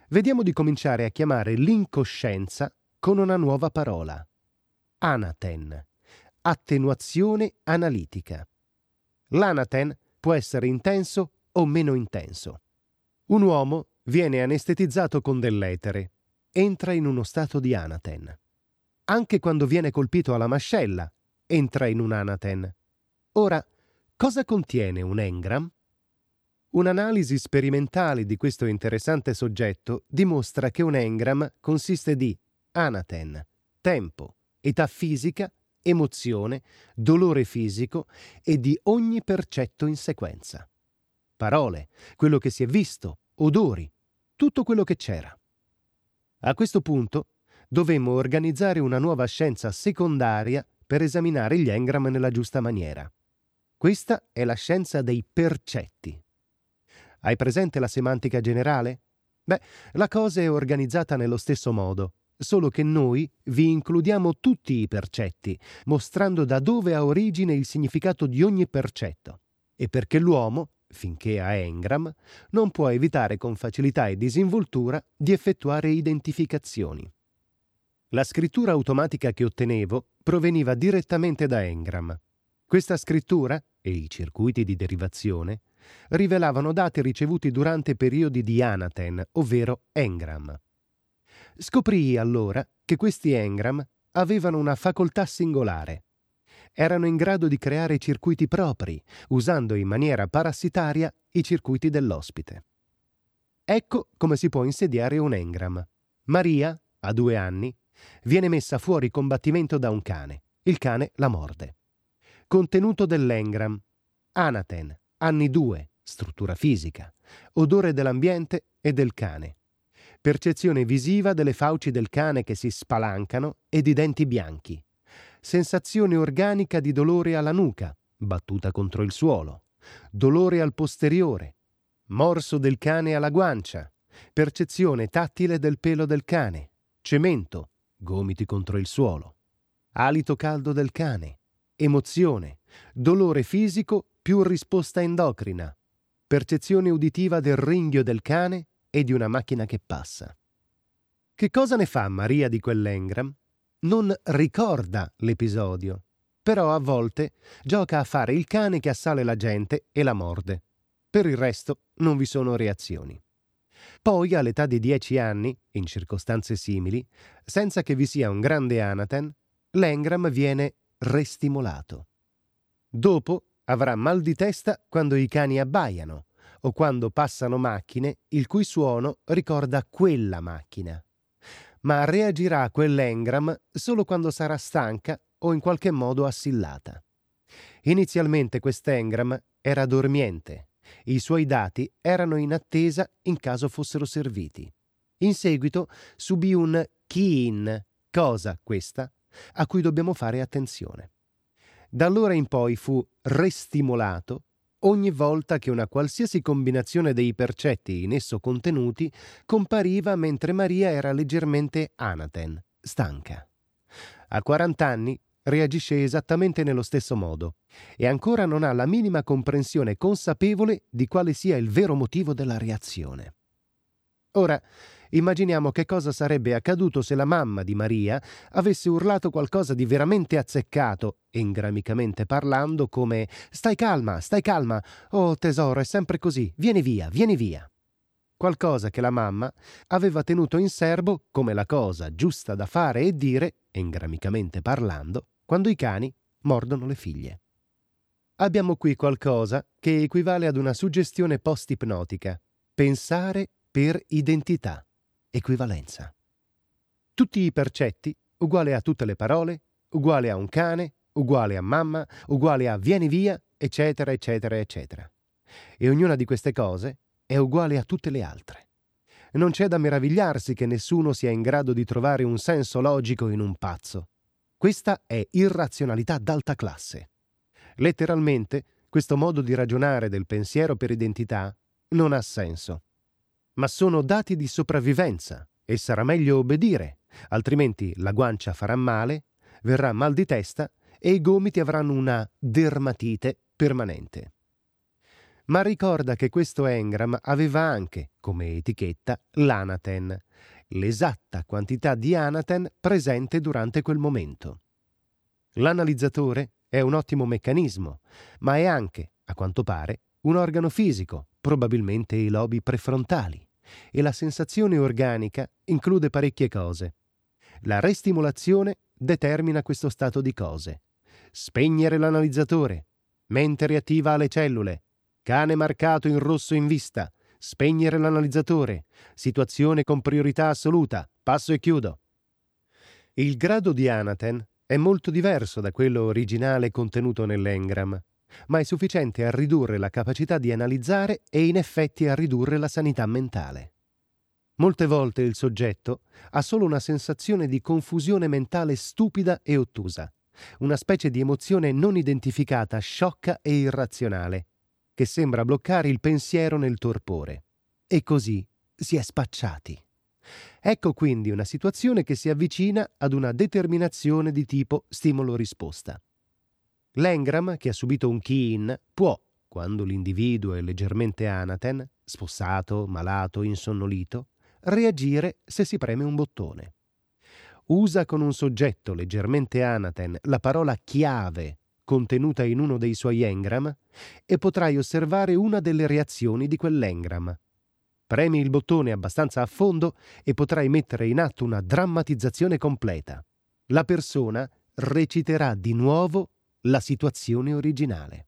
Vediamo di cominciare a chiamare l'incoscienza con una nuova parola. Anaten, attenuazione analitica. L'anaten può essere intenso o meno intenso. Un uomo viene anestetizzato con dell'etere, entra in uno stato di anaten. Anche quando viene colpito alla mascella, entra in un anaten. Ora, cosa contiene un engram? Un'analisi sperimentale di questo interessante soggetto dimostra che un engram consiste di anaten, tempo, età fisica, emozione, dolore fisico e di ogni percetto in sequenza. Parole, quello che si è visto, odori, tutto quello che c'era. A questo punto dovemmo organizzare una nuova scienza secondaria per esaminare gli engram nella giusta maniera. Questa è la scienza dei percetti. Hai presente la semantica generale? Beh, la cosa è organizzata nello stesso modo, solo che noi vi includiamo tutti i percetti, mostrando da dove ha origine il significato di ogni percetto. E perché l'uomo, finché ha engram, non può evitare con facilità e disinvoltura di effettuare identificazioni. La scrittura automatica che ottenevo proveniva direttamente da engram. Questa scrittura e i circuiti di derivazione rivelavano dati ricevuti durante periodi di anaten, ovvero engram. Scoprii allora che questi engram avevano una facoltà singolare. Erano in grado di creare circuiti propri, usando in maniera parassitaria i circuiti dell'ospite. Ecco come si può insediare un engram. Maria, a 2 anni, viene messa fuori combattimento da un cane. Il cane la morde. Contenuto dell'engram: anaten, anni 2, struttura fisica, odore dell'ambiente e del cane, percezione visiva delle fauci del cane che si spalancano e di denti bianchi, sensazione organica di dolore alla nuca, battuta contro il suolo, dolore al posteriore, morso del cane alla guancia, percezione tattile del pelo del cane, cemento, gomiti contro il suolo, alito caldo del cane, emozione, dolore fisico più risposta endocrina, percezione uditiva del ringhio del cane e di una macchina che passa. Che cosa ne fa Maria di quell'engram? Non ricorda l'episodio, però a volte gioca a fare il cane che assale la gente e la morde. Per il resto non vi sono reazioni. Poi, all'età di 10 anni, in circostanze simili, senza che vi sia un grande anaten, l'engram viene restimolato. Dopo avrà mal di testa quando i cani abbaiano o quando passano macchine il cui suono ricorda quella macchina. Ma reagirà a quell'engram solo quando sarà stanca o in qualche modo assillata. Inizialmente quest'engram era dormiente. I suoi dati erano in attesa in caso fossero serviti. In seguito subì un key-in, cosa questa, a cui dobbiamo fare attenzione. Da allora in poi fu restimolato ogni volta che una qualsiasi combinazione dei percetti in esso contenuti compariva mentre Maria era leggermente anaten, stanca. A 40 anni reagisce esattamente nello stesso modo e ancora non ha la minima comprensione consapevole di quale sia il vero motivo della reazione. Ora, immaginiamo che cosa sarebbe accaduto se la mamma di Maria avesse urlato qualcosa di veramente azzeccato, engramicamente parlando, come stai calma, oh tesoro, è sempre così, vieni via, vieni via». Qualcosa che la mamma aveva tenuto in serbo come la cosa giusta da fare e dire, engramicamente parlando, quando i cani mordono le figlie. Abbiamo qui qualcosa che equivale ad una suggestione post-ipnotica: pensare per identità, equivalenza. Tutti i percetti, uguale a tutte le parole, uguale a un cane, uguale a mamma, uguale a vieni via, eccetera, eccetera, eccetera. E ognuna di queste cose è uguale a tutte le altre. Non c'è da meravigliarsi che nessuno sia in grado di trovare un senso logico in un pazzo. Questa è irrazionalità d'alta classe. Letteralmente, questo modo di ragionare del pensiero per identità non ha senso. Ma sono dati di sopravvivenza e sarà meglio obbedire, altrimenti la guancia farà male, verrà mal di testa e i gomiti avranno una dermatite permanente. ma ricorda che questo engram aveva anche, come etichetta, l'Anaten, l'esatta quantità di Anaten presente durante quel momento. L'analizzatore è un ottimo meccanismo, ma è anche, a quanto pare, un organo fisico, probabilmente i lobi prefrontali, e la sensazione organica include parecchie cose. La restimolazione determina questo stato di cose. Spegnere l'analizzatore, mente reattiva alle cellule, cane marcato in rosso in vista, spegnere l'analizzatore, situazione con priorità assoluta, passo e chiudo. Il grado di Anaten è molto diverso da quello originale contenuto nell'engram, ma è sufficiente a ridurre la capacità di analizzare e in effetti a ridurre la sanità mentale. Molte volte il soggetto ha solo una sensazione di confusione mentale stupida e ottusa, una specie di emozione non identificata, sciocca e irrazionale, che sembra bloccare il pensiero nel torpore. E così si è spacciati. Ecco quindi una situazione che si avvicina ad una determinazione di tipo stimolo-risposta. L'engram che ha subito un key-in può, quando l'individuo è leggermente Anaten, spossato, malato, insonnolito, reagire se si preme un bottone. Usa con un soggetto leggermente Anaten la parola chiave contenuta in uno dei suoi engram e potrai osservare una delle reazioni di quell'engram. Premi il bottone abbastanza a fondo e potrai mettere in atto una drammatizzazione completa. La persona reciterà di nuovo la situazione originale.